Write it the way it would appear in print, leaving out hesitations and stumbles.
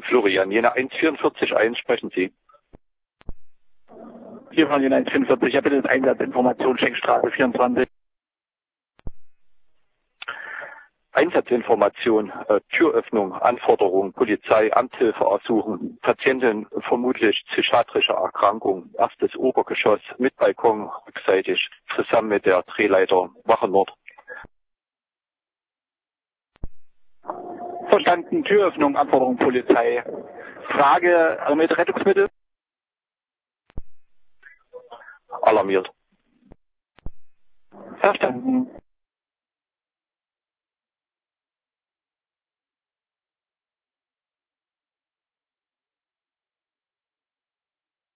Florian, Jena 144.1, sprechen Sie. Hier von Jena 144, ja bitte Einsatzinformation, Schenkstraße 24. Einsatzinformation, Türöffnung, Anforderung, Polizei, Amthilfe ersuchen, Patientin vermutlich psychiatrische Erkrankung, erstes Obergeschoss mit Balkon rückseitig, zusammen mit der Drehleiter Wache Nord. Verstanden, Türöffnung, Anforderung, Polizei. Frage, mit Rettungsmittel? Alarmiert. Verstanden.